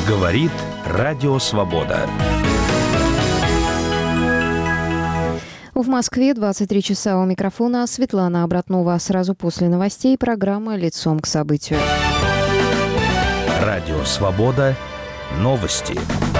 Говорит Радио Свобода. В Москве 23 часа. У микрофона Светлана Обратнова. Сразу после новостей программа «Лицом к событию». Радио Свобода. Новости.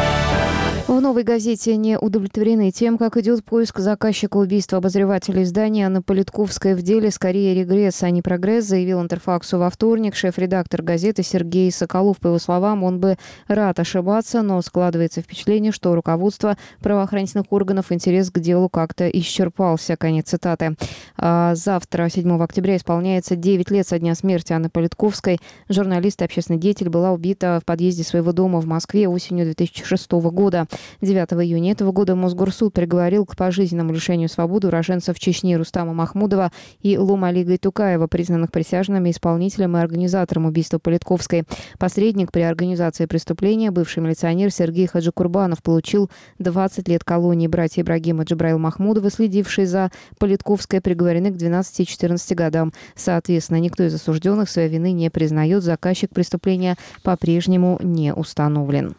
В «Новой газете» не удовлетворены тем, как идет поиск заказчика убийства обозревателя издания Анны Политковской в деле «Скорее регресс, а не прогресс», заявил Интерфаксу во вторник шеф-редактор газеты Сергей Соколов. По его словам, он бы рад ошибаться, но складывается впечатление, что у руководства правоохранительных органов интерес к делу как-то исчерпался. Конец цитаты. Завтра, 7 октября, исполняется 9 лет со дня смерти Анны Политковской. Журналист и общественный деятель была убита в подъезде своего дома в Москве осенью 2006 года. 9 июня этого года Мосгорсуд приговорил к пожизненному лишению свободы уроженцев Чечни Рустама Махмудова и Лумали Гайтукаева, признанных присяжными исполнителем и организатором убийства Политковской. Посредник при организации преступления, бывший милиционер Сергей Хаджикурбанов, получил 20 лет колонии. Братья Ибрагим и Джабраил Махмудовы, следившие за Политковской, приговорены к 12 и 14 годам. Соответственно, никто из осужденных своей вины не признает. Заказчик преступления по-прежнему не установлен.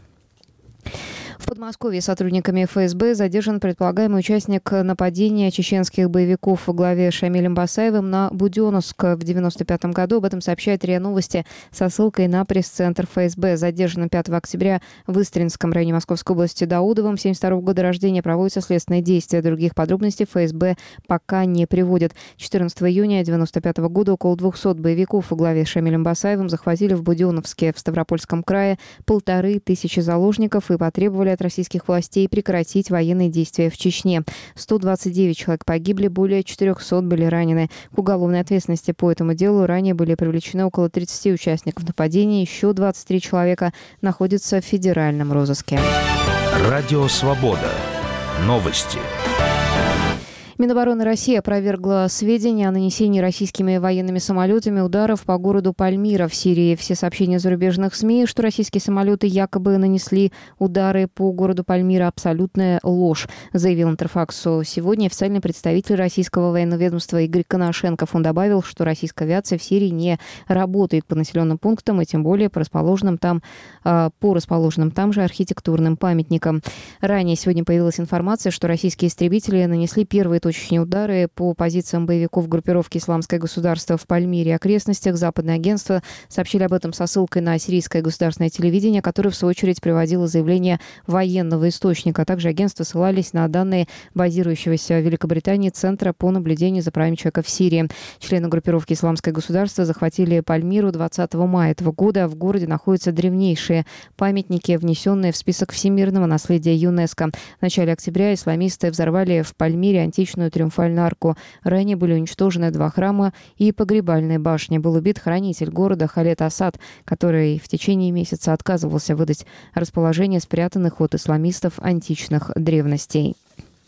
В Подмосковье сотрудниками ФСБ задержан предполагаемый участник нападения чеченских боевиков во главе с Шамилем Басаевым на Буденновск в 1995 году. Об этом сообщает РИА Новости со ссылкой на пресс-центр ФСБ. Задержанным 5 октября в Истринском районе Московской области Даудовым, 1972 года рождения, проводятся следственные действия. Других подробностей ФСБ пока не приводит. 14 июня 1995 года около 200 боевиков во главе с Шамилем Басаевым захватили в Буденновске в Ставропольском крае 1500 заложников и потребовали от российских властей прекратить военные действия в Чечне. 129 человек погибли, более 400 были ранены. К уголовной ответственности по этому делу ранее были привлечены около 30 участников нападения. Еще 23 человека находятся в федеральном розыске. Радио Свобода. Новости. Минобороны России опровергла сведения о нанесении российскими военными самолетами ударов по городу Пальмира в Сирии. Все сообщения зарубежных СМИ, что российские самолеты якобы нанесли удары по городу Пальмира, абсолютная ложь, заявил Интерфаксу сегодня официальный представитель российского военного ведомства Игорь Коношенков. Он добавил, что российская авиация в Сирии не работает по населенным пунктам и тем более по расположенным там же архитектурным памятникам. Ранее сегодня появилась информация, что российские истребители нанесли первые точечные удары по позициям боевиков группировки «Исламское государство» в Пальмире и окрестностях. Западное агентство сообщили об этом со ссылкой на сирийское государственное телевидение, которое, в свою очередь, приводило заявление военного источника. Также агентства ссылались на данные базирующегося в Великобритании Центра по наблюдению за правами человека в Сирии. Члены группировки «Исламское государство» захватили Пальмиру 20 мая этого года. В городе находятся древнейшие памятники, внесенные в список всемирного наследия ЮНЕСКО. В начале октября исламисты взорвали в Пальмире античную Триумфальную арку. Ранее были уничтожены 2 храма и погребальная башня. Был убит хранитель города Халед Асад, который в течение месяца отказывался выдать расположение спрятанных от исламистов античных древностей.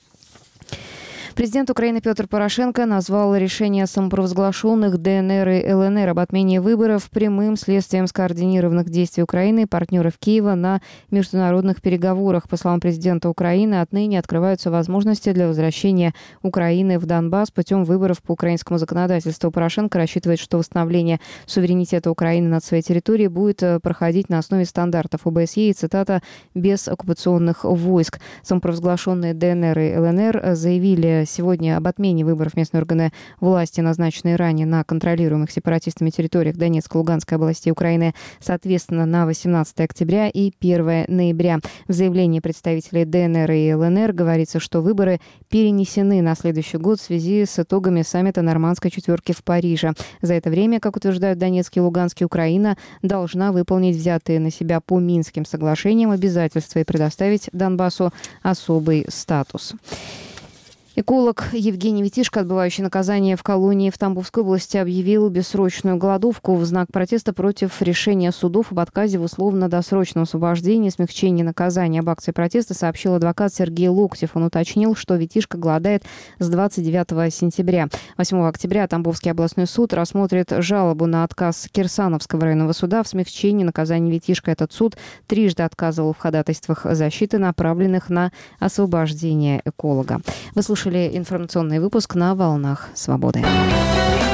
Президент Украины Петр Порошенко назвал решение самопровозглашенных ДНР и ЛНР об отмене выборов прямым следствием скоординированных действий Украины и партнеров Киева на международных переговорах. По словам президента Украины, отныне открываются возможности для возвращения Украины в Донбасс путем выборов по украинскому законодательству. Порошенко рассчитывает, что восстановление суверенитета Украины над своей территорией будет проходить на основе стандартов ОБСЕ и, цитата, «без оккупационных войск». Самопровозглашенные ДНР и ЛНР заявили сегодня об отмене выборов местные органы власти, назначенные ранее на контролируемых сепаратистами территориях Донецкой и Луганской областей Украины, соответственно, на 18 октября и 1 ноября. В заявлении представителей ДНР и ЛНР говорится, что выборы перенесены на следующий год в связи с итогами саммита Нормандской четверки в Париже. За это время, как утверждают Донецкий и Луганский, Украина должна выполнить взятые на себя по Минским соглашениям обязательства и предоставить Донбассу особый статус. Эколог Евгений Витишко, отбывающий наказание в колонии в Тамбовской области, объявил бессрочную голодовку в знак протеста против решения судов об отказе в условно-досрочном освобождении и смягчении наказания. Об акции протеста сообщил адвокат Сергей Локтев. Он уточнил, что Витишко голодает с 29 сентября. 8 октября Тамбовский областной суд рассмотрит жалобу на отказ Кирсановского районного суда в смягчении наказания Витишко. Этот суд трижды отказывал в ходатайствах защиты, направленных на освобождение эколога. Вы слушали информационный выпуск на «Волнах Свободы».